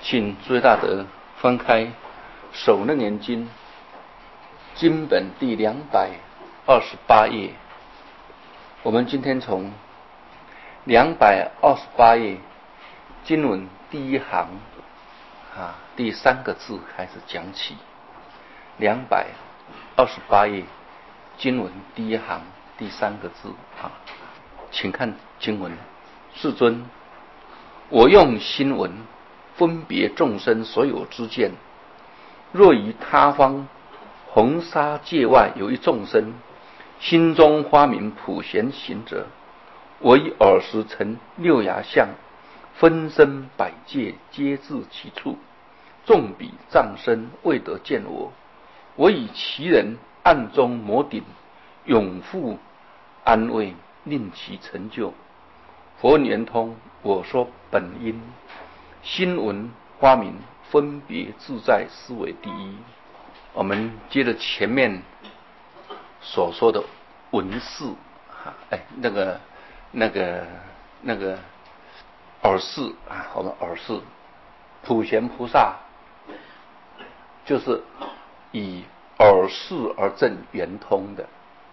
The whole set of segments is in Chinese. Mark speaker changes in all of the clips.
Speaker 1: 请诸位大德翻开《首楞严经》经本第228页。我们今天从228页经文第一行第3个字开始讲起。228页经文第一行第3个字请看经文：世尊，我用心闻分别众生所有之见，若于他方红沙界外有一众生，心中发明普贤行者，我以耳识成六牙相，分身百界皆至其处，众比障身未得见我，我以其人暗中摩顶，永护安慰，令其成就。佛圆通，我说本因，心闻发明分别自在，思维第一。我们接着前面所说的闻识耳识我们耳识，普贤菩萨就是以耳识而证圆通的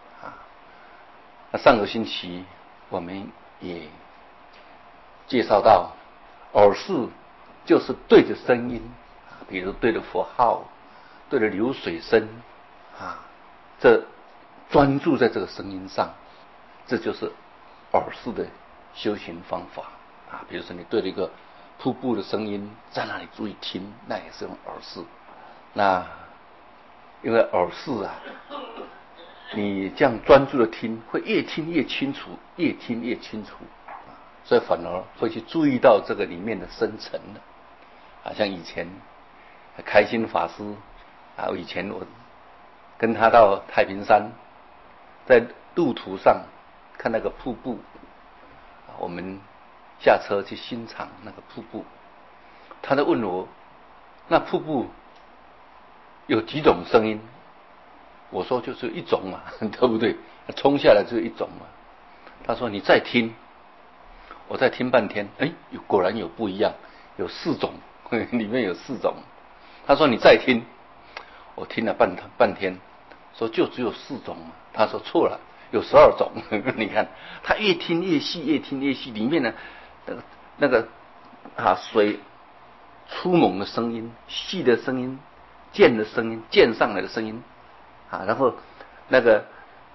Speaker 1: 上个星期我们也介绍到，耳识就是对着声音，比如对着佛号，对着流水声这专注在这个声音上，这就是耳识的修行方法比如说你对着一个瀑布的声音，在那里注意听，那也是用耳识。那因为耳识你这样专注的听，会越听越清楚，越听越清楚所以反而会去注意到这个里面的深层的像以前开心法师以前我跟他到太平山，在路途上看那个瀑布我们下车去欣赏那个瀑布，他在问我那瀑布有几种声音，我说就是一种嘛，对不对？冲下来就一种嘛。他说你再听，我再听半天，果然有不一样，有4种，里面有4种。他说你再听，我听了半天，说就只有4种嘛。他说错了，有12种。你看他越听越细，越听越细，里面呢那个水出猛的声音，细的声音，溅的声音，溅上来的声音然后那个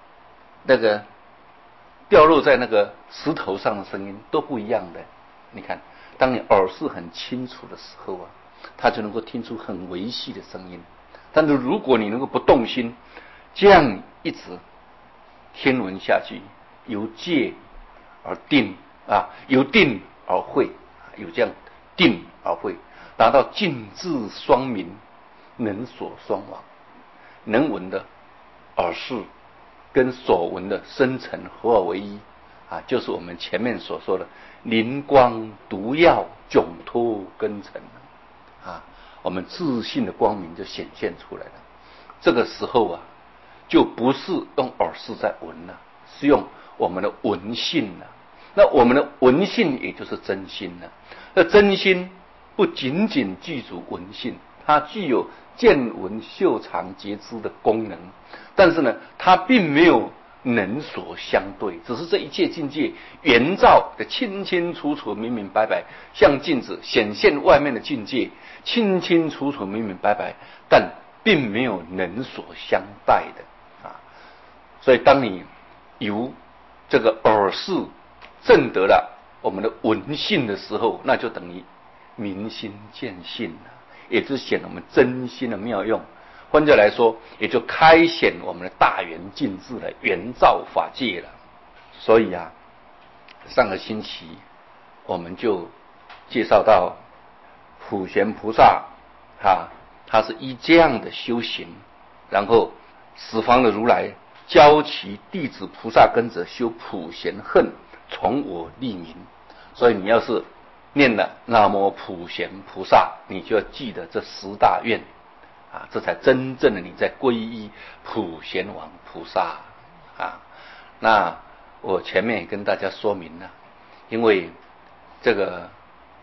Speaker 1: 掉落在那个石头上的声音都不一样的。你看当你耳识很清楚的时候他就能够听出很微细的声音。但是如果你能够不动心，这样一直听闻下去，由戒而定由定而慧，有这样定而慧，达到尽智双明，能所双往。能闻的耳识跟所闻的深层合而为一就是我们前面所说的灵光毒药，迥脱根尘我们自信的光明就显现出来了。这个时候就不是用耳识在闻了，是用我们的闻性了。那我们的闻性也就是真心了。那真心不仅仅具足闻性，它具有见闻嗅尝觉知的功能，但是呢它并没有能所相对，只是这一切境界原照的清清楚楚明明白白，像镜子显现外面的境界清清楚楚明明白白，但并没有能所相待的所以当你由这个耳识证得了我们的闻性的时候，那就等于明心见性了，也就是显我们真心的妙用。换句来说，也就开显我们的大圆净智的圆照法界了。所以上个星期我们就介绍到普贤菩萨他是依这样的修行，然后十方的如来教其弟子菩萨跟着修普贤恨，从我立名。所以你要是念了南无普贤菩萨，你就要记得这10大愿这才真正的你在皈依普贤王菩萨那我前面也跟大家说明了，因为这个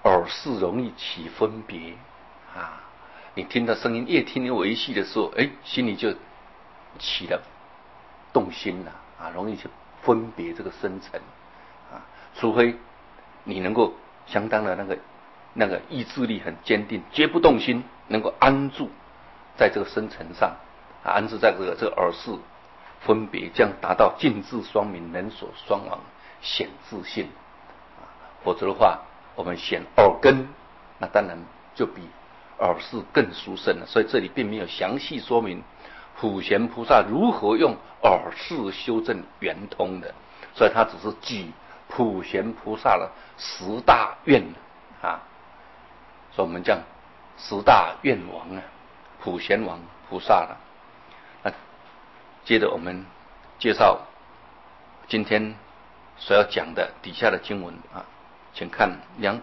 Speaker 1: 耳识容易起分别啊。你听到声音越听越微细的时候，心里就起了动心了啊，容易去分别这个深层啊。除非你能够相当的那个意志力很坚定，绝不动心，能够安住在这个深层上啊，安住在这个耳识分别，这样达到尽智双明，人所双亡，显自性啊。否则的话，我们显耳根，那当然就比耳识更殊胜了。所以这里并没有详细说明普贤菩萨如何用耳识修正圆通的，所以他只是举普贤菩萨的10大愿啊。所以我们讲10大愿王啊，普贤王菩萨了。那接着我们介绍今天所要讲的底下的经文啊，请看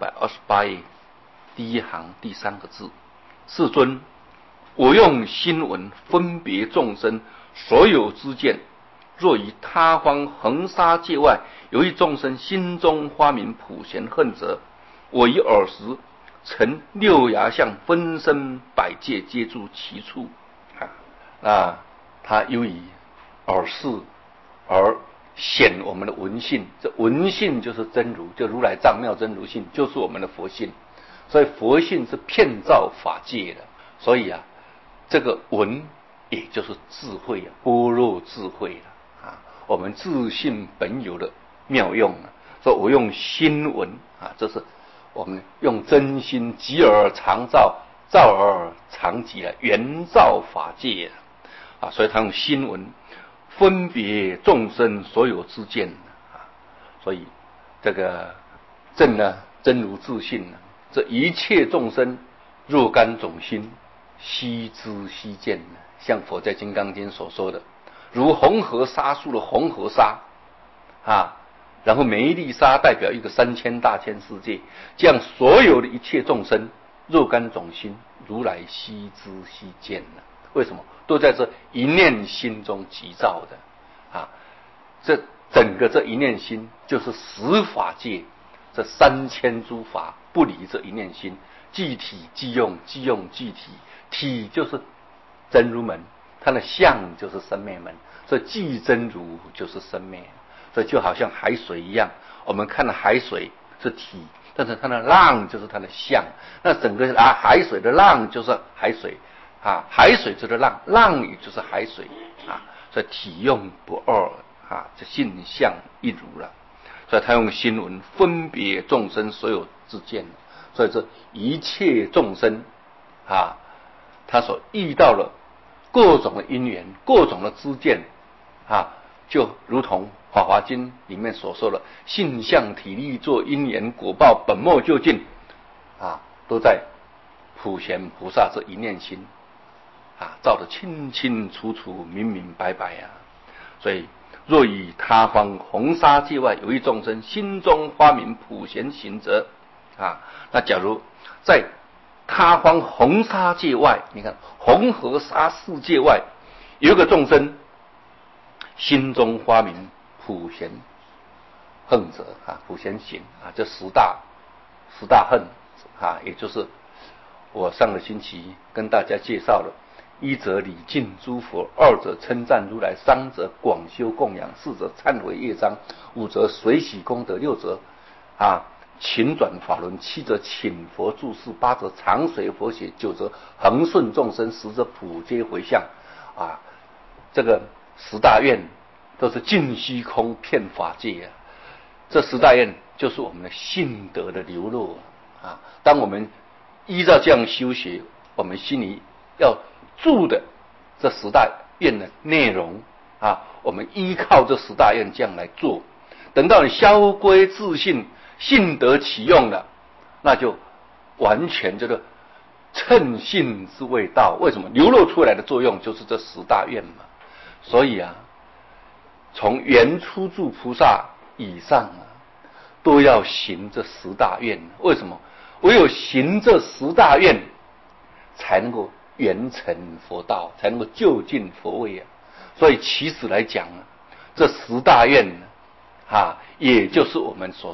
Speaker 1: 228页第一行第3个字：世尊，我用心闻分别众生所有之见，若于他方恒沙界外有一众生心中发明普贤恨者，我以耳识成6牙相分身百界皆住其处啊。那他由于耳识而显我们的闻性，这闻性就是真如，就如来藏妙真如性，就是我们的佛性。所以佛性是遍照法界的，所以啊，这个闻也就是智慧啊，般若智慧啊，我们自性本有的妙用啊。所以我用心闻啊，这是我们用真心极而常照，照而常极来圆照法界啊。所以他用心闻分别众生所有之见啊。所以这个正呢，真如自性呢，这一切众生若干种心，悉知悉见，像佛在《金刚经》所说的，如恒河沙数的恒河沙啊，然后每一粒沙代表一个3000大千世界，这样所有的一切众生若干种心，如来悉知悉见了。为什么？都在这一念心中即造的啊！这整个这一念心就是十法界，这3000诸法不离这一念心，即体即用，即用即体，体就是真如门，它的相就是生灭门，所以即真如就是生灭。所以就好像海水一样，我们看到海水是体，但是它的浪就是它的相，那整个海水的浪就是海水啊，海水就是浪，浪也就是海水啊，所以体用不二啊，这性相一如了。所以他用心闻分别众生所有之见，所以这一切众生啊，他所遇到了各种的因缘，各种的知见啊，就如同《法华经》里面所说的性相体力作因缘果报本末究竟啊，都在普贤菩萨这一念心啊，照得清清楚楚、明明白白啊。所以若以他方红沙界外有一众生心中发明普贤行者啊，那假如在他方红沙界外，你看红河沙世界外有一个众生心中发明普贤恨者啊，普贤行啊，这十大恨啊，也就是我上个星期跟大家介绍了。一则礼敬诸佛，二则称赞如来，三则广修供养，四则忏悔业障，五则随喜功德，六则勤转法轮，七则请佛住世，八则常随佛学，九则恒顺众生，十则普皆回向啊。这个十大愿都是尽虚空遍法界啊。这十大愿就是我们的性德的流露啊。当我们依照这样修学，我们心里要住的这十大愿的内容啊，我们依靠这十大愿这样来做，等到你消归自性，性德起用了，那就完全就是称性之谓道。为什么？流露出来的作用就是这十大愿嘛。所以啊，从原初住菩萨以上啊，都要行这十大愿。为什么？唯有行这十大愿，才能够圆成佛道，才能够就近佛位啊。所以其实来讲啊，这十大愿也就是我们所说的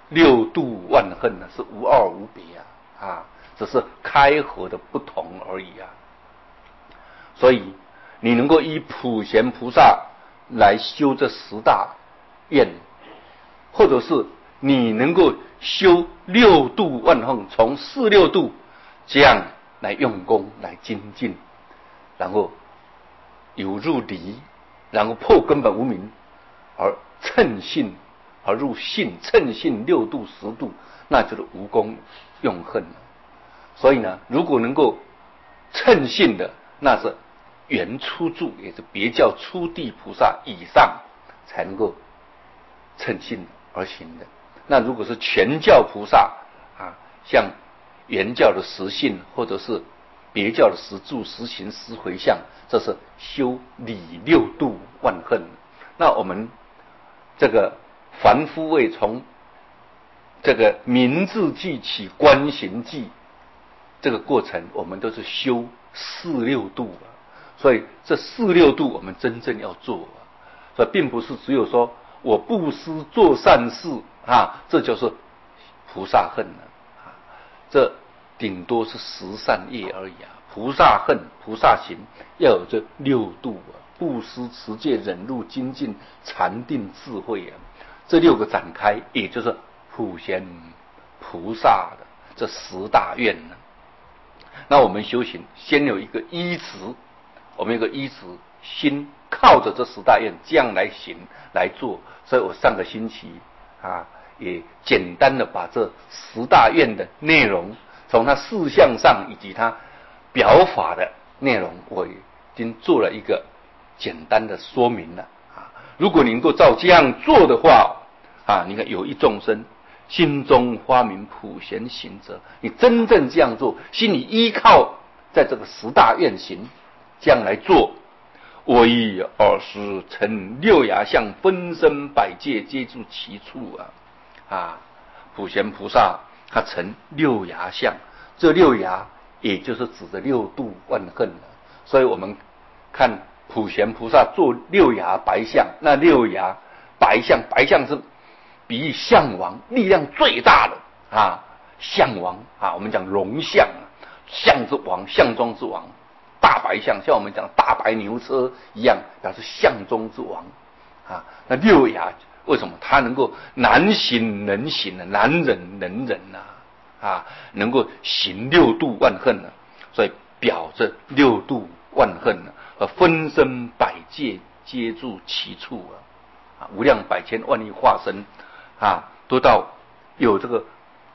Speaker 1: 六度万恨呢，是无二无别只是开合的不同而已所以你能够依普贤菩萨来修这十大愿，或者是你能够修六度万恨，从四六度这样来用功来精进，然后有入离，然后破根本无明，而称性而入性，称性六度十度，那就是无功用恨了。所以呢，如果能够称性的，那是原初住，也是别教初地菩萨以上才能够称性而行的。那如果是全教菩萨像原教的实性，或者是别教的实住、实行、实回向，这是修理六度万恨。那我们这个凡夫位从这个明字记起观行记这个过程，我们都是修四六度所以这四六度我们真正要做所以并不是只有说我布施做善事这就是菩萨恨了这顶多是十善业而已菩萨恨、菩萨行要有这六度布施、持戒、忍辱、精进、禅定、智慧这六个展开，也就是普贤菩萨的这十大愿呢。那我们修行先有一个依止，我们有一个依止心，靠着这十大愿这样来行来做。所以我上个星期也简单的把这十大愿的内容，从它事项上以及它表法的内容，我已经做了一个简单的说明了如果你能够照这样做的话你看有一众生心中发明普贤行者，你真正这样做，心里依靠在这个十大愿行这样来做，我以20成六牙相，分身百界皆住其处普贤菩萨他成六牙相，这六牙也就是指着六度万恨了。所以我们看普贤菩萨做六牙白象，那六牙白象，白象是比喻象王力量最大的象王我们讲龙象象之王，象中之王，大白象像我们讲大白牛车一样，表示象中之王那六牙为什么它能够难行能行难忍能忍能够行六度万恨所以表着六度万恨分身百界皆住其处无量百千万亿化身都到有这个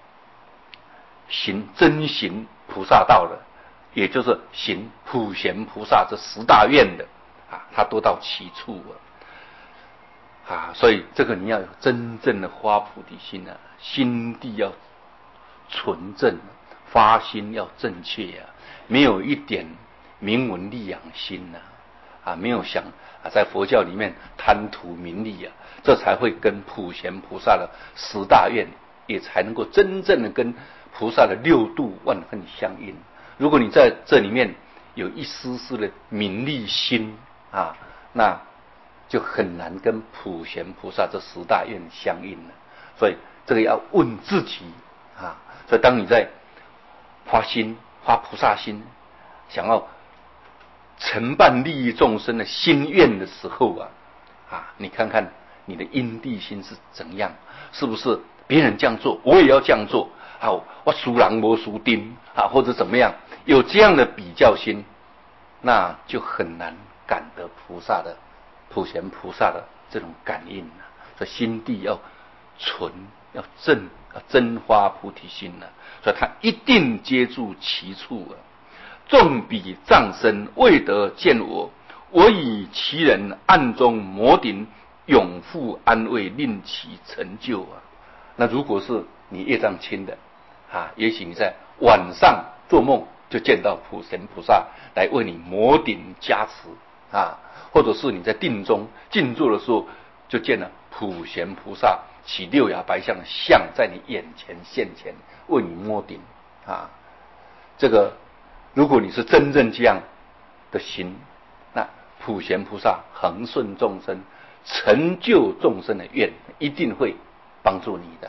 Speaker 1: 行真行菩萨道的，也就是行普贤菩萨这十大愿的他都到其处所以这个你要有真正的发菩提心心地要纯正，发心要正确没有一点名闻利养心没有想在佛教里面贪图名利这才会跟普贤菩萨的十大愿也才能够真正的跟菩萨的六度万恨相应。如果你在这里面有一丝丝的名利心那就很难跟普贤菩萨这十大愿相应了。所以这个要问自己所以当你在发心发菩萨心，想要承办利益众生的心愿的时候你看看你的因地心是怎样，是不是别人这样做我也要这样做我输人没输丁或者怎么样，有这样的比较心，那就很难感得菩萨的普贤菩萨的这种感应所以心地要纯要正，要真发菩提心所以他一定接住其处纵彼障身未得见我，我以其人暗中摩顶，永复安慰，令其成就那如果是你业障轻的也许你在晚上做梦就见到普贤菩萨来为你摩顶加持或者是你在定中静坐的时候就见了普贤菩萨起六牙白象的像在你眼前现前为你摩顶这个如果你是真正这样的行，那普贤菩萨恒顺众生成就众生的愿一定会帮助你的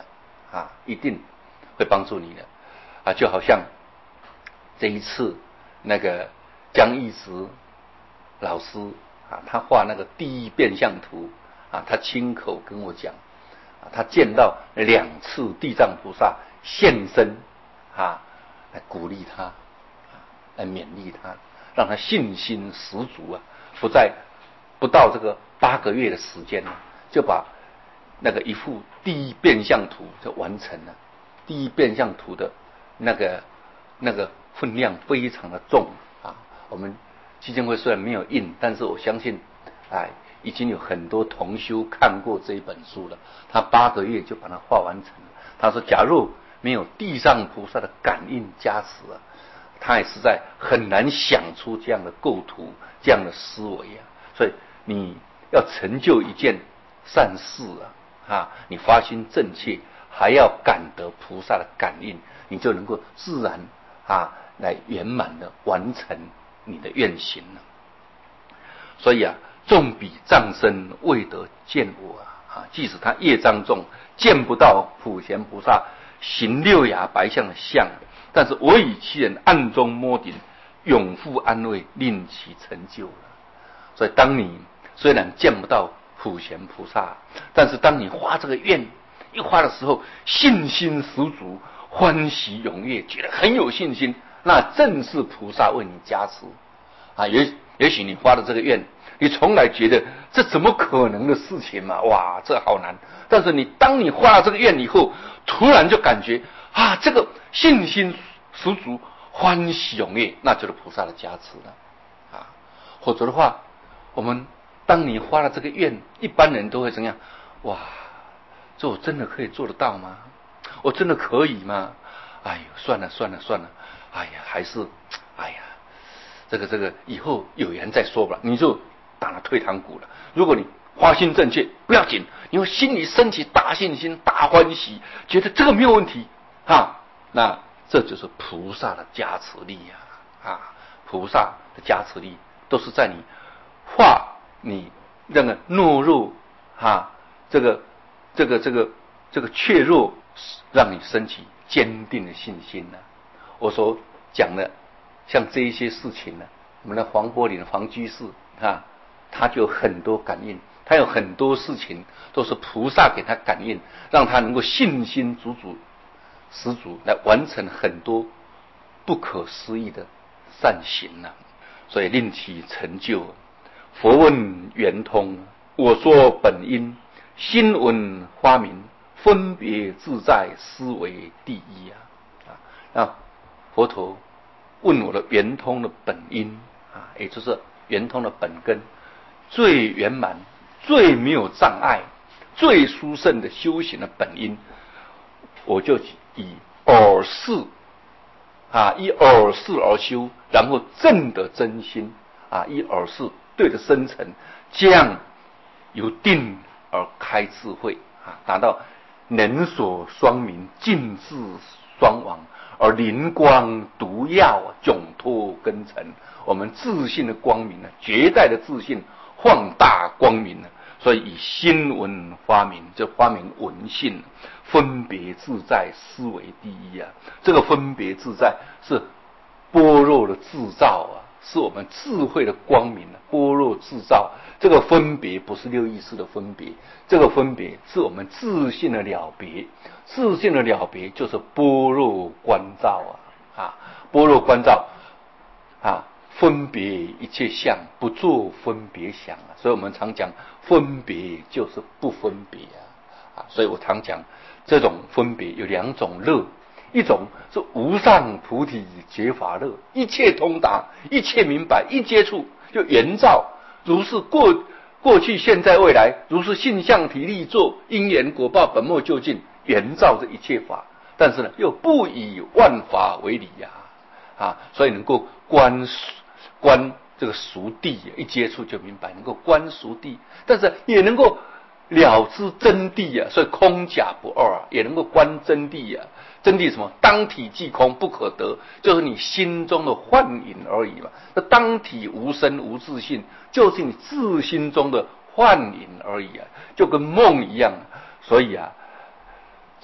Speaker 1: 一定会帮助你的就好像这一次那个江一直老师他画那个第一变相图他亲口跟我讲他见到2次地藏菩萨现身来鼓励他来勉励他，让他信心十足不到这个8个月的时间就把那个一幅第一变相图就完成了。第一变相图的那个分量非常的重我们基金会虽然没有印，但是我相信已经有很多同修看过这一本书了。他8个月就把它画完成了。他说假如没有地藏菩萨的感应加持他也实在很难想出这样的构图，这样的思维所以你要成就一件善事你发心正切，还要感得菩萨的感应，你就能够自然来圆满的完成你的愿行了。所以众比障身未得见我即使他业障重，见不到普贤菩萨行6牙白象的相，但是我以其人暗中摸顶，永复安慰，令其成就了。所以当你虽然见不到普贤菩萨，但是当你发这个愿一发的时候，信心十足，欢喜踊跃，觉得很有信心，那正是菩萨为你加持也许你发的这个愿，你从来觉得这怎么可能的事情嘛？哇，这好难。但是当你发了这个愿以后，突然就感觉这个信心十足，欢喜踊跃，那就是菩萨的加持了否则的话，当你发了这个愿，一般人都会怎样？哇，这我真的可以做得到吗？我真的可以吗？哎呦，算了，哎呀，还是这个以后有缘再说吧，你就打了退堂鼓了。如果你发心正确，不要紧，你会心里升起大信心、大欢喜，觉得这个没有问题那这就是菩萨的加持力菩萨的加持力都是在你你那个懦弱这个怯弱，让你升起坚定的信心我所讲的像这一些事情我们的黄柏林黄居士他就有很多感应，他有很多事情都是菩萨给他感应，让他能够信心十足来完成很多不可思议的善行所以令其成就。佛问圆通，我说本因，心闻花明，分别自在，思为第一那佛陀问我的圆通的本因也就是圆通的本根，最圆满、最没有障碍、最殊胜的修行的本因，我就以耳识以耳识而修，然后证得真心以耳识对着深层，这样由定而开智慧达到能所双明，尽智双亡，而灵光毒药迥脱根尘。我们自信的光明绝代的自信放大光明所以以心闻发明，就发明闻性，分别自在，思维第一这个分别自在是般若的制造是我们智慧的光明般若制造。这个分别不是六意识的分别，这个分别是我们自信的了别。自信的了别就是般若观照般若观照分别一切相，不做分别想所以我们常讲分别就是不分别所以我常讲这种分别有2种乐，一种是无上菩提觉法乐，一切通达，一切明白，一接触就圆照，如是过去现在未来，如是性相体力作因缘果报本末究竟，圆照这一切法。但是又不以万法为理所以能够观这个熟谛一接触就明白，能够观熟谛，但是也能够了知真谛所以空假不二也能够观真谛真谛什么？当体即空，不可得，就是你心中的幻影而已嘛。那当体无生无自性，就是你自心中的幻影而已就跟梦一样。所以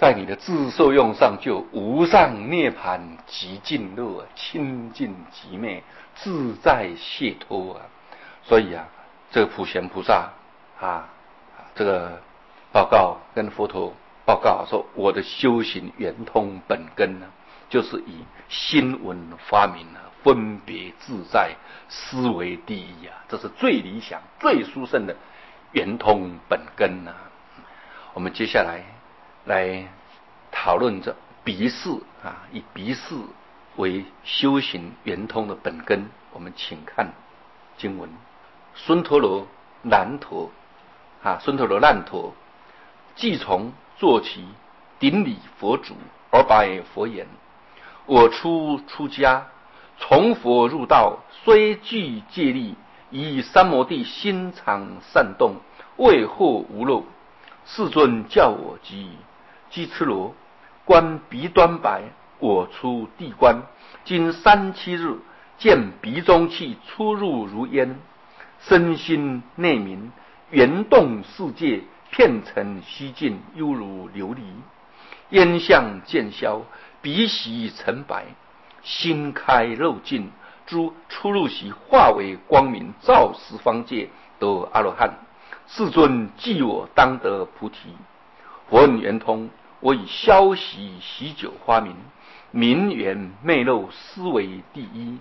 Speaker 1: 在你的自受用上就无上涅槃极尽乐，清净极昧，自在解脱啊！所以啊，这个普贤菩萨这个报告跟佛陀报告说，我的修行圆通本根呢，就是以心闻发明分别自在，思维第一啊，这是最理想、最殊胜的圆通本根啊。我们接下来讨论这鼻识以鼻识为修行圆通的本根。我们请看经文：孙陀罗难陀孙陀罗难陀即从坐起，顶礼佛祖，而白佛言：我出家，从佛入道，虽具戒律，以三摩地心常善动，未获无漏。世尊教我鸡痴罗，观鼻端白，我出地观，经3-7日，见鼻中气出入如烟，身心内明，圆动世界，片尘虚尽，犹如琉璃。烟相渐消，鼻息成白，心开肉尽，诸出入息化为光明，照十方界，得阿罗汉。世尊记我当得菩提。佛问圆通，我以消息喜酒花明，明圆昧漏，思为第一。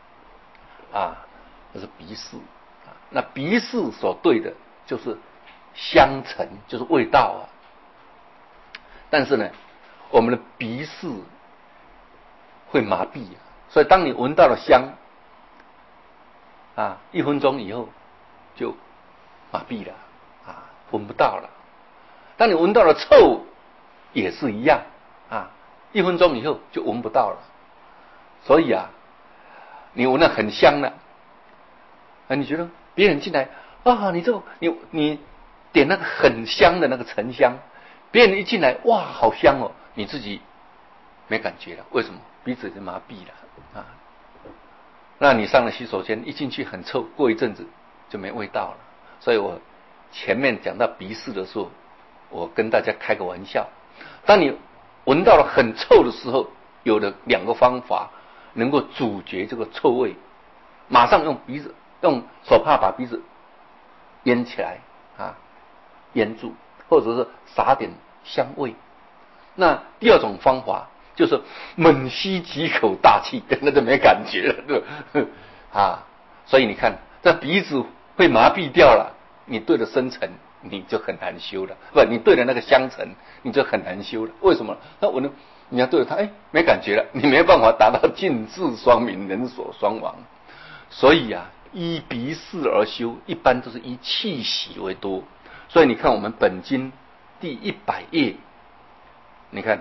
Speaker 1: 这是鼻识那鼻识所对的就是香尘，就是味道但是呢，我们的鼻识会麻痹所以当你闻到了香1分钟以后就麻痹了闻不到了。当你闻到了臭也是一样1分钟以后就闻不到了。所以你闻了很香了你觉得别人进来你点那个很香的那个沉香，别人一进来哇好香你自己没感觉了。为什么？鼻子已经麻痹了那你上了洗手间一进去很臭，过一阵子就没味道了。所以我前面讲到鼻识的时候，我跟大家开个玩笑，当你闻到了很臭的时候，有了2个方法能够阻绝这个臭味，马上用手帕把鼻子淹起来淹住，或者是撒点香味。那第2种方法就是猛吸几口大气，那就没感觉了所以你看这鼻子会麻痹掉了，你对了深层你就很难修了，你对了那个香尘你就很难修了。为什么？那你要对了它没感觉了，你没办法达到尽智双明，人所双亡。所以依鼻识而修，一般都是以气息为多。所以你看我们本经第100页，你看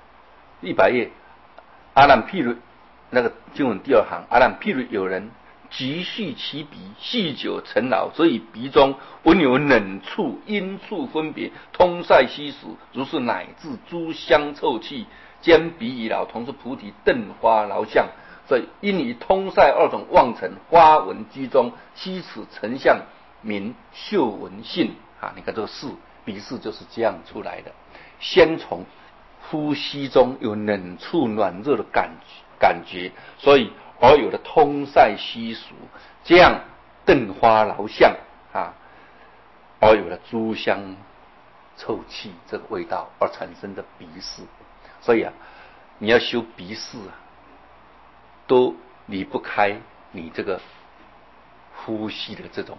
Speaker 1: 100页，阿难譬如那个经文第2行，阿难譬如有人急续其鼻，细久成劳，所以鼻中闻有冷触、阴触分别，通塞吸食，如是乃至诸香臭气，兼鼻已劳，同是菩提邓花劳相。所以因以通塞2种妄尘花闻居中，吸此成相名嗅闻性你看这个识鼻识就是这样出来的。先从呼吸中有冷触暖热的感觉，所以而有的通塞吸俗，这样邓花劳相而有了诸香臭气这个味道而产生的鼻识。所以你要修鼻识都离不开你这个呼吸的这种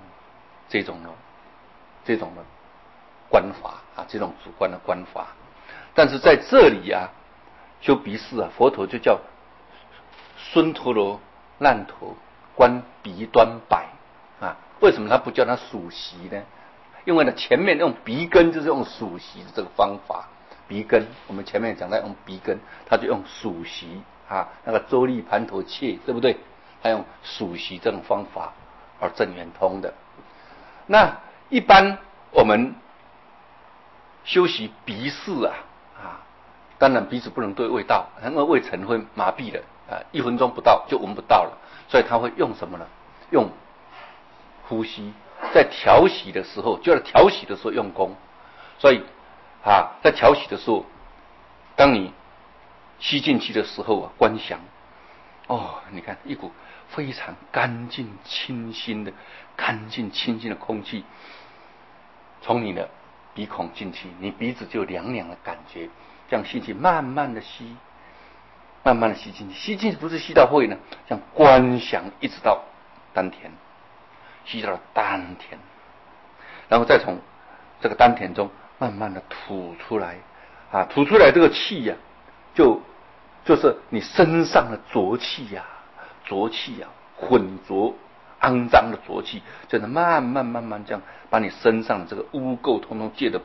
Speaker 1: 的观法这种主观的观法。但是在这里修鼻识佛陀就叫孙陀罗难陀观鼻端白为什么他不叫他数息呢？因为前面用鼻根就是用数息的这个方法。鼻根我们前面讲到用鼻根，他就用数息那个周利盘陀切，对不对？他用数息这种方法而证圆通的。那一般我们修习鼻识当然鼻子不能对味道，因为味尘会麻痹了1分钟不到就闻不到了，所以他会用什么呢？用呼吸，在调息的时候用功。所以在调息的时候当你吸进去的时候啊，观想，你看一股非常干净清新的空气从你的鼻孔进去，你鼻子就凉凉的感觉，这样吸气，慢慢的吸，慢慢的吸进去，吸进去不是吸到肺呢，这样观想一直到丹田，吸到了丹田，然后再从这个丹田中慢慢的吐出来，吐出来这个气呀，就是你身上的浊气呀，浑浊肮脏的浊气，真的慢慢这样把你身上的这个污垢通通借的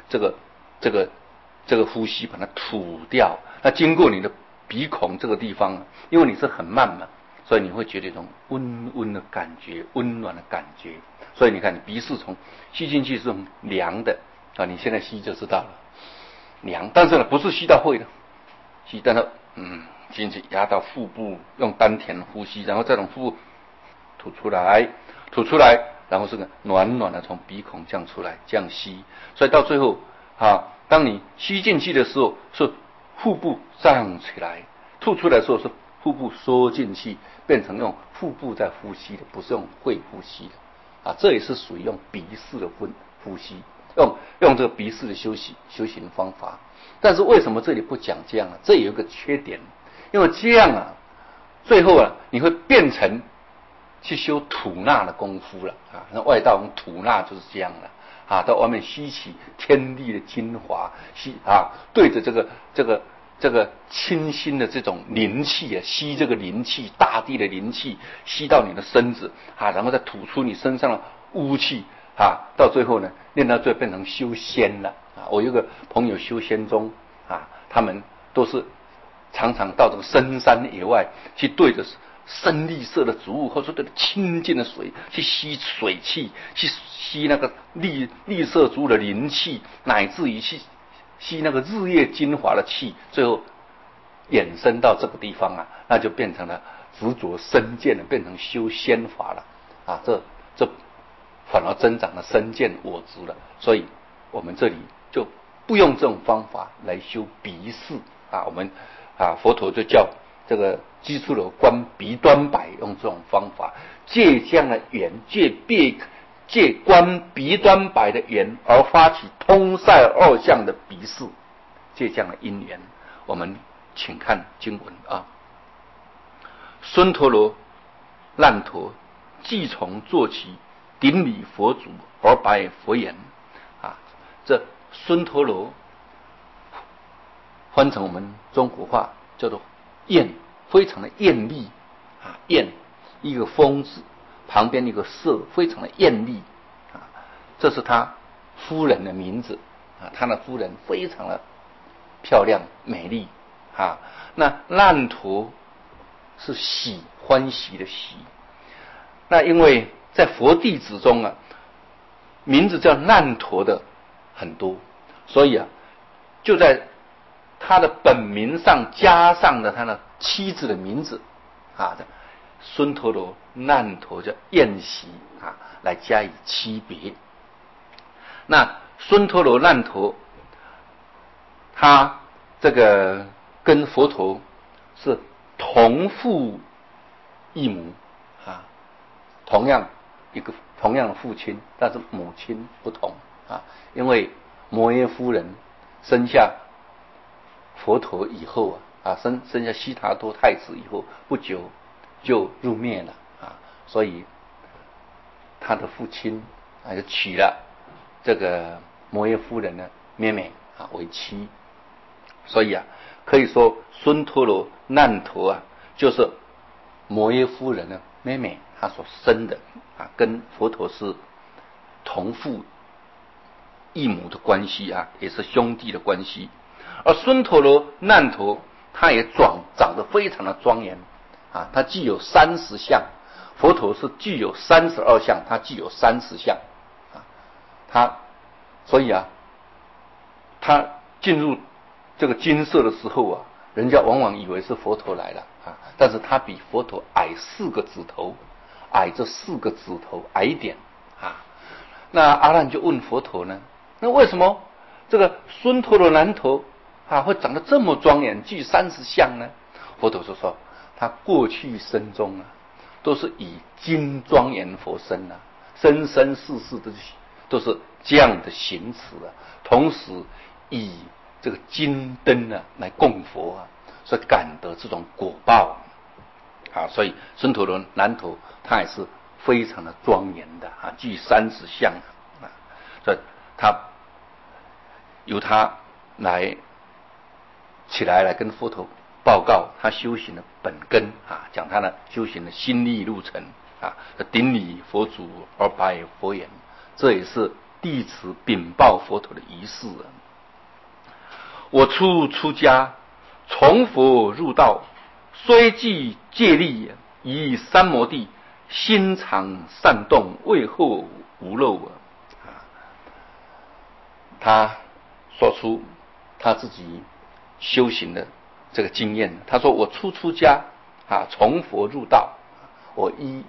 Speaker 1: 这个呼吸把它吐掉。那经过你的鼻孔这个地方，因为你是很慢嘛，所以你会觉得一种温的感觉，温暖的感觉。所以你看，你鼻屎从吸进去是凉的你现在吸就知道了，凉。但是呢，不是吸到肺的，吸到了进去压到腹部，用丹田呼吸，然后再从腹部吐出来，然后是个暖暖的从鼻孔这样出来，这样吸。所以到最后当你吸进去的时候是腹部胀起来，吐出来的时候是腹部缩进去，变成用腹部在呼吸的，不是用肺呼吸的这也是属于用鼻式的呼吸，用这个鼻式的修行方法。但是为什么这里不讲这样呢？这有一个缺点，因为这样最后你会变成去修吐纳的功夫了那外道用吐纳就是这样的到外面吸取天地的精华，对着这个清新的这种灵气吸这个灵气，大地的灵气吸到你的身子然后再吐出你身上的污气到最后呢，练到最后变成修仙了我有个朋友修仙宗他们都是常常到这个深山野外去，对着深绿色的植物，或者说对着清净的水去吸水气，去吸那个绿色植物的灵气，乃至于去吸那个日月精华的气，最后衍生到这个地方那就变成了执着身见了，变成修仙法了这反而增长了身见我执了。所以我们这里就不用这种方法来修鼻式我们佛陀就叫这个基础的观鼻端摆，用这种方法借这样的缘，借观鼻端摆的缘而发起通塞二相的鼻式，借这样的因缘。我们请看经文孙陀罗难陀即从坐起，顶礼佛祖而白佛言这孙陀罗翻成我们中国话叫做艳，非常的艳丽艳一个风字旁边一个色，非常的艳丽这是他夫人的名字他的夫人非常的漂亮美丽那难陀是喜，欢喜的喜。那因为在佛弟子中名字叫难陀的很多，所以就在他的本名上加上了他的妻子的名字孙陀罗难陀叫宴席来加以区别。那孙陀罗难陀他这个跟佛陀是同父异母同样的父亲，但是母亲不同因为摩耶夫人生下佛陀以后生下悉达多太子以后不久就入灭了所以他的父亲就娶了这个摩耶夫人的妹妹为妻。所以可以说孙陀罗难陀就是摩耶夫人的妹妹她所生的跟佛陀是同父异母的关系也是兄弟的关系。而孙陀罗难陀他也长得非常的庄严他具有30相，佛陀是具有32相，他具有30相所以他进入这个金色的时候人家往往以为是佛陀来了但是他比佛陀矮4个指头，矮这4个指头矮一点那阿难就问佛陀呢，那为什么这个孙陀罗难陀会长得这么庄严，具30相呢？佛陀就说，他过去生中都是以金庄严佛身生生世世都是这样的行持同时以这个金灯来供佛所以感得这种果报所以孙陀罗南陀他也是非常的庄严的具30相所以他由他起来跟佛陀报告他修行的本根讲他的修行的心力路程顶礼佛祖而拜佛言，这也是弟子禀报佛陀的仪式我出家，从佛入道，虽具戒力，以三摩地，心常善动，未后无漏他说出他自己修行的这个经验。他说：“我出家从佛入道，我依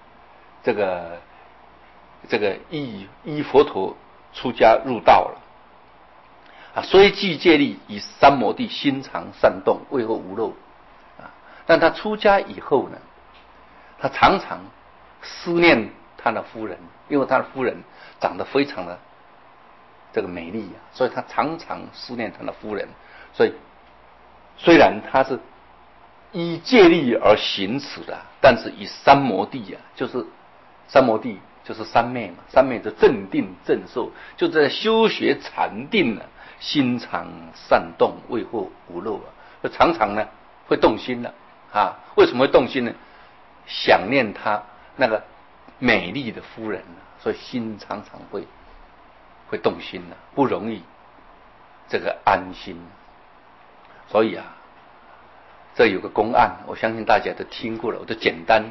Speaker 1: 佛陀出家入道了虽具戒力，以三摩地，心常善动，未后无漏但他出家以后呢，他常常思念他的夫人，因为他的夫人长得非常的这个美丽所以他常常思念他的夫人。所以虽然他是依戒力而行持的，但是以三摩地就是三摩地就是三昧嘛，三昧的正定正受，就在修学禅定心常善动，未后无漏就常常呢会动心了为什么会动心呢？想念他那个美丽的夫人所以心常常会动心不容易这个安心。所以这有个公案，我相信大家都听过了，我就简单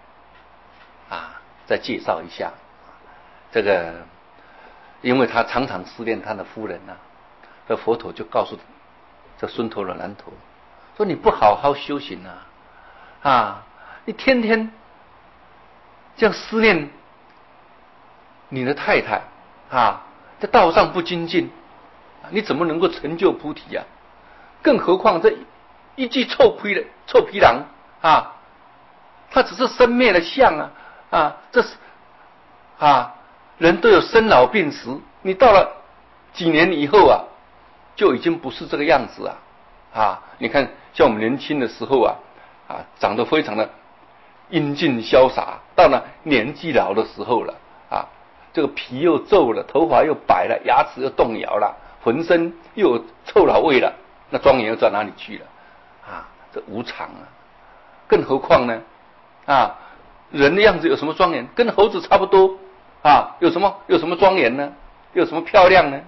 Speaker 1: 再介绍一下。这个因为他常常思念他的夫人这佛陀就告诉这孙陀罗南陀说：“你不好好修行你天天这样思念你的太太在道上不精进你怎么能够成就菩提更何况这一具臭皮囊它只是生灭的相这是人都有生老病死，你到了几年以后就已经不是这个样子你看像我们年轻的时候长得非常的英俊潇洒，到了年纪老的时候了这个皮又皱了，头发又白了，牙齿又动摇了，浑身又有臭老味了，那庄严又到哪里去了这无常更何况呢人的样子有什么庄严？跟猴子差不多有什么庄严呢？有什么漂亮呢？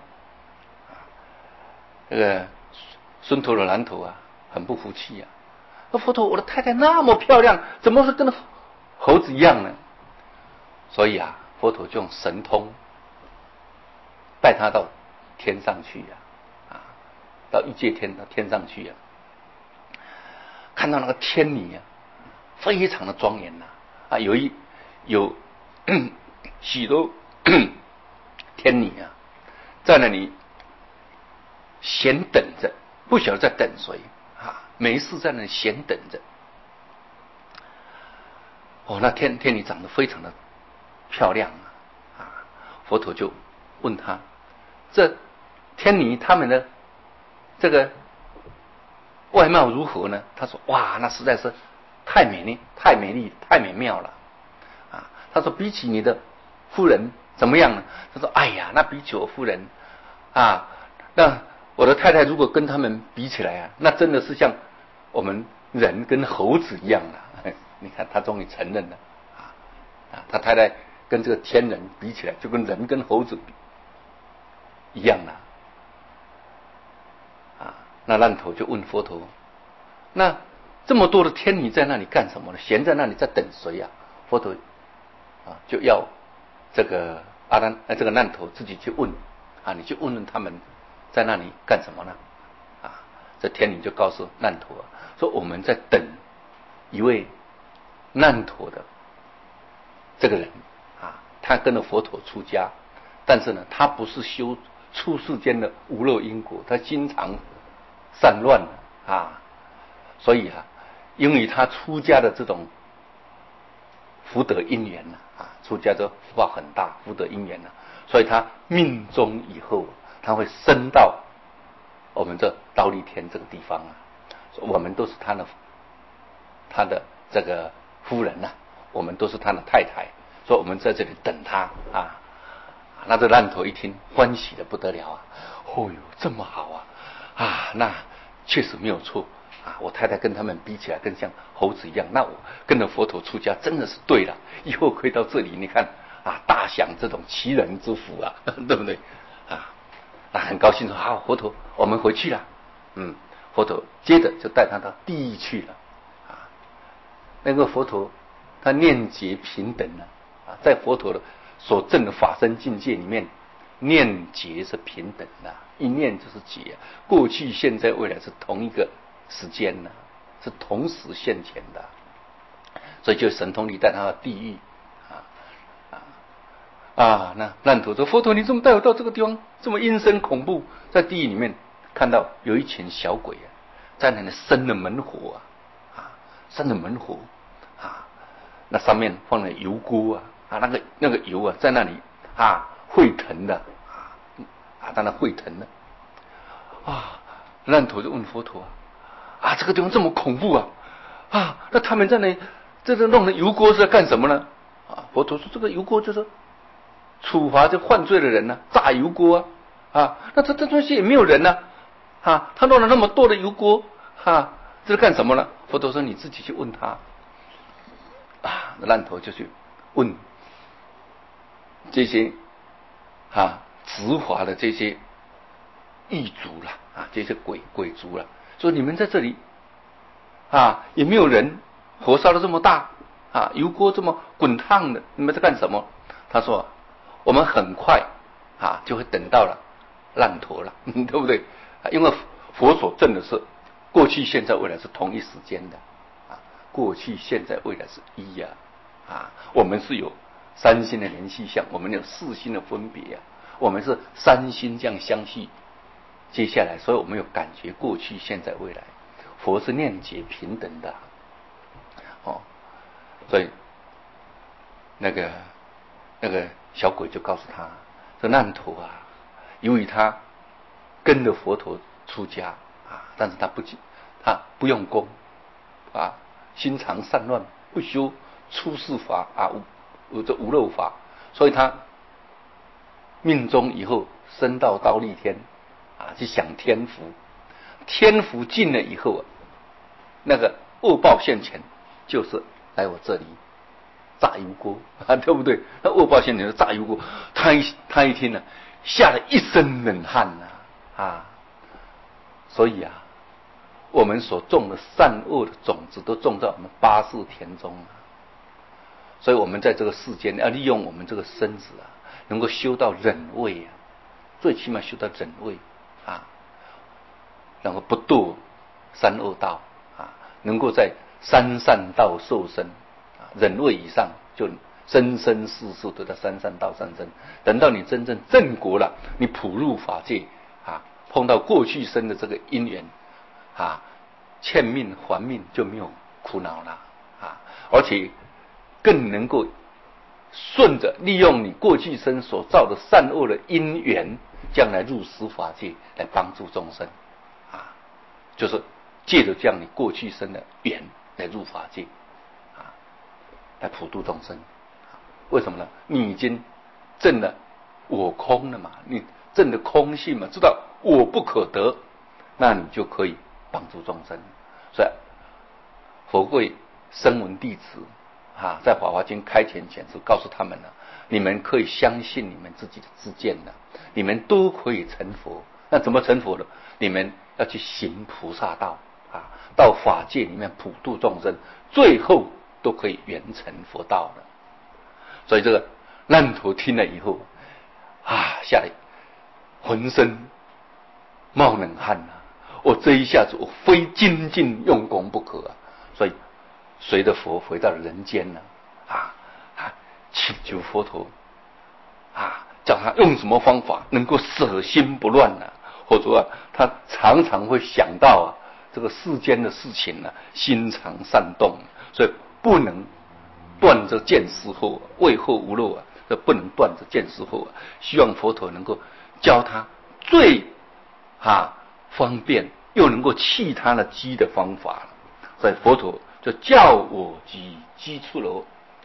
Speaker 1: 这个孙陀罗南陀很不服气说佛陀，我的太太那么漂亮，怎么是跟猴子一样呢？所以佛陀就用神通带他到天上去到欲界天，到天上去看到那个天女非常的庄严有许多天女在那里闲等着，不晓得在等谁没事在那里闲等着那天女长得非常的漂亮佛陀就问他，这天女他们的这个外貌如何呢？他说：哇，那实在是太美丽、太美妙了他说：比起你的夫人怎么样呢？他说：哎呀，那比起我夫人那我的太太如果跟他们比起来那真的是像我们人跟猴子一样你看他终于承认了他太太跟这个天人比起来，就跟人跟猴子一样那难陀就问佛陀：那这么多的天女在那里干什么呢？闲在那里在等谁佛陀就要这个这个难陀自己去问你去问问他们在那里干什么呢？这天女就告诉难陀说：我们在等一位难陀的这个人他跟着佛陀出家，但是呢他不是修出世间的无漏因果，他经常散乱啊。所以啊，因为他出家的这种福德因缘出家之后福报很大，福德因缘所以他命中以后，他会升到我们这忉利天这个地方我们都是他的这个夫人我们都是他的太太，所以我们在这里等他那这烂头一听，欢喜的不得了哦哟，这么好那确实没有错我太太跟他们比起来，更像猴子一样。那我跟着佛陀出家，真的是对了。以后可以到这里，你看大享这种奇人之福对不对那很高兴说好，佛陀，我们回去了。佛陀接着就带他到地狱去了那个佛陀他念劫平等在佛陀的所证的法身境界里面，念劫是平等一念就是劫过去现在未来是同一个时间是同时现前的，所以就神通力带他到地狱那烂头说佛陀，你怎么带我到这个地方这么阴森恐怖？在地狱里面看到有一群小鬼在那里生了猛火生了猛火那上面放了油锅那个油在那里沸腾的在那沸腾的烂头就问佛陀这个地方这么恐怖那他们在那这个弄的油锅是在干什么呢佛陀说这个油锅就是处罚这犯罪的人炸油锅那这东西也没有人他弄了那么多的油锅这是干什么呢？佛陀说你自己去问他烂头就去问这些执法的这些狱卒这些鬼卒说你们在这里也没有人，火烧的这么大油锅这么滚烫的，你们在干什么？他说我们很快就会等到了烂头了对不对因为佛所证的是过去现在未来是同一时间的过去现在未来是一我们是有三心的联系相，我们有四心的分别我们是三心这样相续接下来，所以我们有感觉过去现在未来，佛是念劫平等的所以那个小鬼就告诉他说烂头由于他跟着佛陀出家但是他不用功心肠散乱，不修出世法这无漏法，所以他命中以后升到忉利天去享天福，天福尽了以后那个恶报现前，就是来我这里炸油锅对不对？那恶报现前的炸油锅，他一听呢，吓了一身冷汗所以我们所种的善恶的种子都种在我们八识田中所以我们在这个世间要利用我们这个身子能够修到忍位最起码修到忍位然后不堕三恶道能够在三善道受生忍位以上就生生世世都在三善道上生，等到你真正正果了，你普入法界碰到过去生的这个因缘欠命还命就没有苦恼了而且更能够顺着利用你过去生所造的善恶的因缘，将来入十法界来帮助众生就是借着这样你过去生的缘来入法界来普度众生为什么呢？你已经证了我空了嘛，你证了空性嘛，知道我不可得，那你就可以帮助众生。所以佛贵声闻弟子在《法华经》开前前是告诉他们你们可以相信你们自己的知见你们都可以成佛。那怎么成佛呢？你们要去行菩萨道到法界里面普度众生，最后都可以圆成佛道了。所以这个烂头听了以后吓得浑身冒冷汗我这一下子我非精进用功不可所以随着佛回到人间请求佛陀叫他用什么方法能够舍心不乱或者他常常会想到这个世间的事情心常善动，所以不能断这见思惑，为后无漏这不能断这见思惑希望佛陀能够教他最方便又能够弃他的机的方法，所以佛陀就教我及机出楼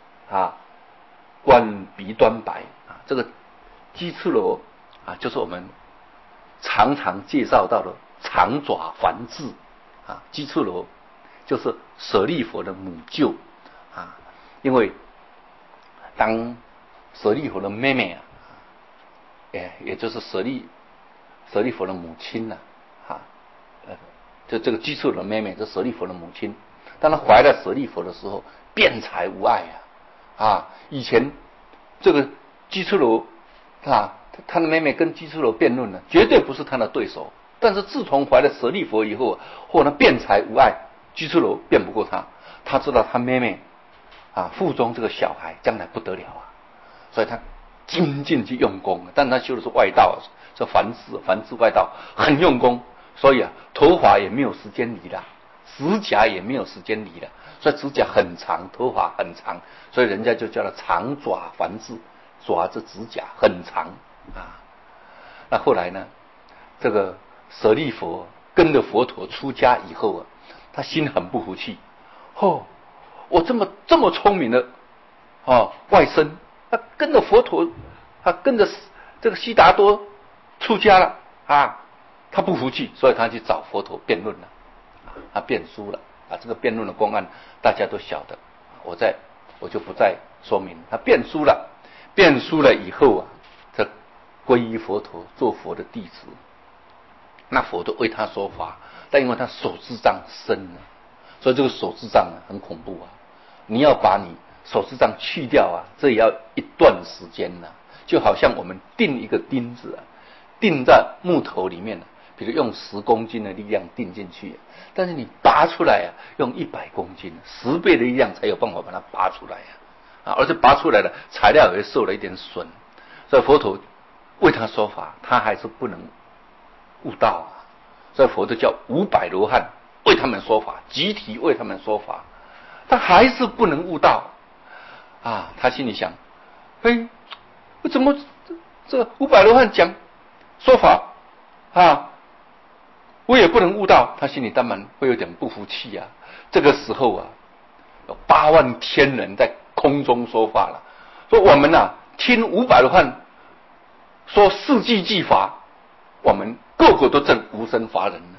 Speaker 1: 观鼻端白这个机出楼就是我们常常介绍到的长爪梵志机出楼就是舍利佛的母舅因为当舍利佛的妹妹也就是舍利佛的母亲就这个机出楼的妹妹是舍利佛的母亲，当她怀了舍利佛的时候辩才无碍以前这个机出楼他的妹妹跟机出楼辩论绝对不是他的对手，但是自从怀了舍利佛以后辩才无碍，机出楼辩不过他，他知道他妹妹腹中这个小孩将来不得了所以他精进去用功，但他修的是外道，是梵志外道，很用功，所以头发也没有时间理了，指甲也没有时间理了，所以指甲很长，头发很长，所以人家就叫他长爪梵志，爪子指甲很长那后来呢，这个舍利佛跟着佛陀出家以后他心很不服气我这么聪明的外甥跟着佛陀跟着这个悉达多出家了他不服气，所以他去找佛陀辩论了他辩输了这个辩论的公案大家都晓得，我就不再说明。他辩输了以后这皈依佛陀做佛的弟子，那佛陀为他说法，但因为他手智障深所以这个手智障很恐怖你要把你手智障去掉这也要一段时间就好像我们钉一个钉子钉在木头里面比如用10公斤的力量钉进去，但是你拔出来用100公斤，10倍的力量才有办法把它拔出来而且拔出来的材料也受了一点损，所以佛陀为他说法，他还是不能悟道所以佛陀叫500罗汉为他们说法，集体为他们说法，他还是不能悟道他心里想我怎么这500罗汉讲说法我也不能悟道，他心里当然会有点不服气这个时候有8万天人在空中说法了，说我们听500罗汉说世纪技法，我们个个都证无生法忍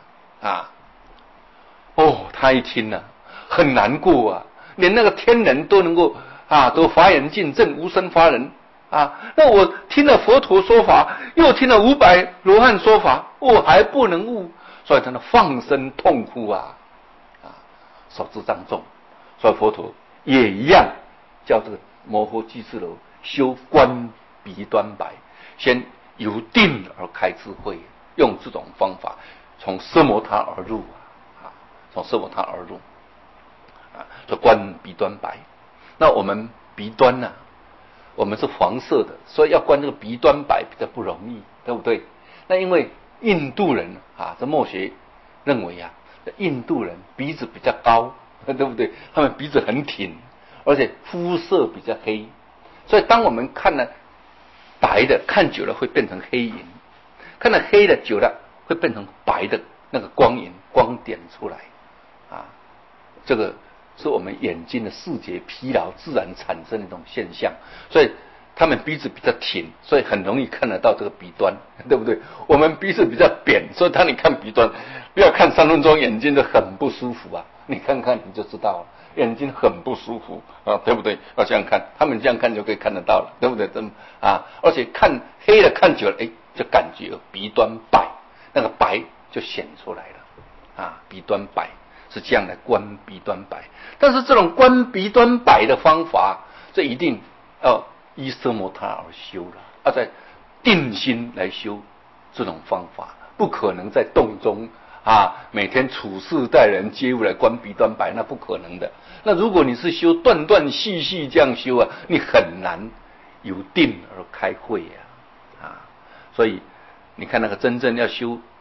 Speaker 1: 他一听很难过连那个天人都能够都发言尽证无生法忍那我听了佛陀说法，又听了500罗汉说法，我还不能悟，所以他放声痛哭手智障重，所以佛陀也一样叫这个摩诃居士楼修观鼻端白，先由定而开智慧，用这种方法从奢摩他而入从奢摩他而入就观鼻端白。那我们鼻端我们是黄色的，所以要观这个鼻端白比较不容易，对不对？那因为印度人这墨学认为印度人鼻子比较高，对不对？他们鼻子很挺，而且肤色比较黑，所以当我们看了白的，看久了会变成黑银，看了黑的久了会变成白的那个光影光点出来这个是我们眼睛的视觉疲劳自然产生的一种现象，所以他们鼻子比较挺，所以很容易看得到这个鼻端，对不对？我们鼻子比较扁，所以当你看鼻端，不要看3分钟，眼睛都很不舒服你看看你就知道了，眼睛很不舒服对不对？要这样看，他们这样看就可以看得到了，对不对？而且看黑的看久了，就感觉鼻端白，那个白就显出来了鼻端白。是这样来观鼻端白，但是这种观鼻端白的方法，这一定要依奢摩他而修了在定心来修这种方法，不可能在洞中每天处事待人接物来观鼻端白，那不可能的。那如果你是修断断续续这样修你很难由定而开慧所以你看那个真正要修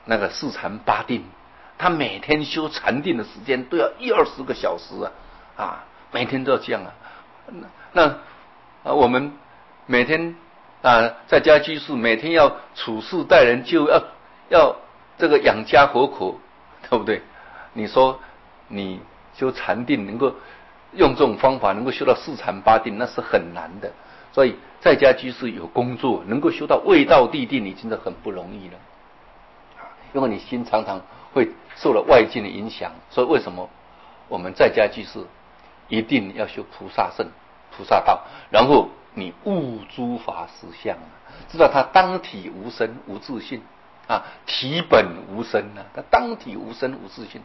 Speaker 1: 那个四禅八定，他每天修禅定的时间都要20个小时每天都要这样我们每天在家居士每天要处事待人，就要这个养家活口，对不对？你说你修禅定能够用这种方法能够修到四禅八定，那是很难的。所以在家居士有工作，能够修到位道地定已经是很不容易了。因为你心常常会受了外境的影响，所以为什么我们在家居士一定要修菩萨圣、菩萨道，然后你悟诸法实相知道他当体无生无自性体本无生他当体无生无自性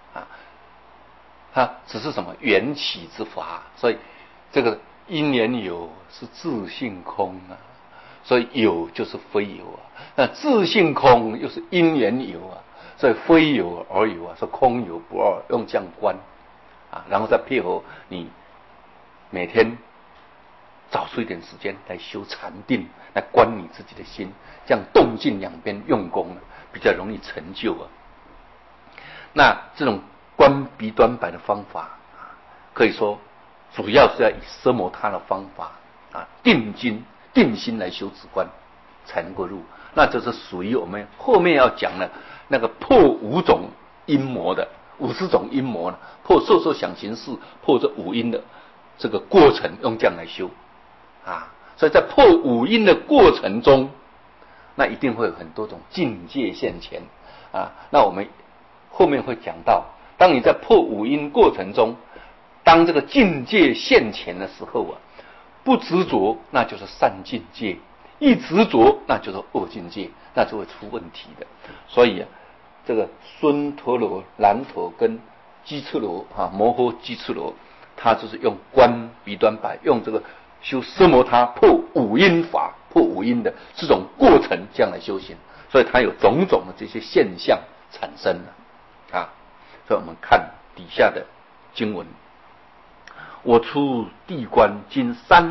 Speaker 1: 它只是什么缘起之法，所以这个因缘有是自性空所以有就是非有那自性空又是因缘有所以非有而有是空有不二，用这样观然后再配合你每天找出一点时间来修禅定，来观你自己的心，这样动静两边用功比较容易成就那这种观鼻端白的方法可以说主要是要以奢摩他的方法定心来修止观才能够入。那这是属于我们后面要讲的那个破5种阴魔的50种阴魔破受受想行识，破这5阴的这个过程，用这样来修所以在破5阴的过程中，那一定会有很多种境界现前那我们后面会讲到，当你在破5阴过程中，当这个境界现前的时候不执着那就是善境界，一执着那就是恶境界，那就会出问题的。所以这个孙陀罗、难陀跟基赤罗摩诃基赤罗，他就是用观鼻端白，用这个修奢摩他破5阴法，破5阴的这种过程这样来修行，所以他有种种的这些现象产生了所以我们看底下的经文，我出地观经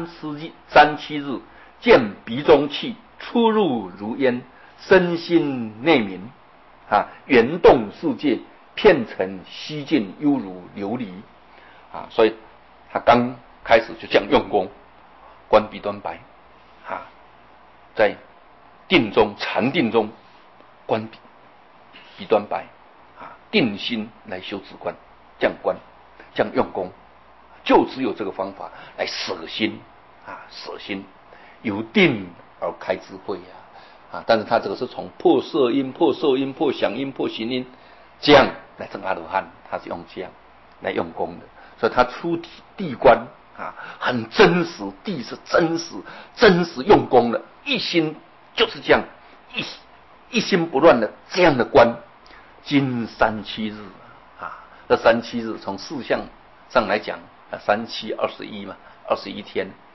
Speaker 1: 37日，见鼻中气出入如烟，身心内明圆动世界，遍尘悉尽，犹如琉璃所以他刚开始就这样用功，观鼻端白在定中禅定中观鼻端白定心来修止观，这样观这样用功，就只有这个方法来舍心舍心，由定而开智慧但是他这个是从破色音、破受音、破想音、破行音这样来证阿罗汉，他是用这样来用功的。所以他出地观很真实，地是真实用功的，一心就是这样一心不乱的这样的观，经37日这37日从事项上来讲3721嘛，21天